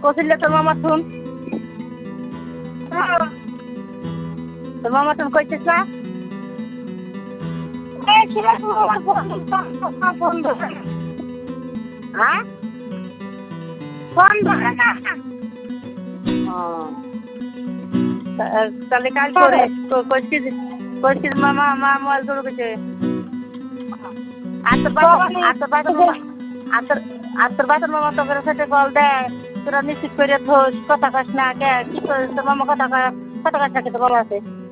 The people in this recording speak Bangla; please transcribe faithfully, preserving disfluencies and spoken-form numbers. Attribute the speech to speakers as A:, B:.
A: কৌশল্যা তোর মামা শুন তোর মামা শুন কইছিস না হ্যাঁ ফোন ধরে না তাহলে কাল করিস কইছিস কইছিস মামা মা মোবাইল ধরে গেছে আর তোর বাবা আর তোর বাবা আর তোর আর তোর বাবার মামা তোর সাথে কল দেয় তোরা নিশ্চিত করে থোস কথা কাস না কে কি করিস তোর মামা কথা কথা কাস না তোর বাবা আছে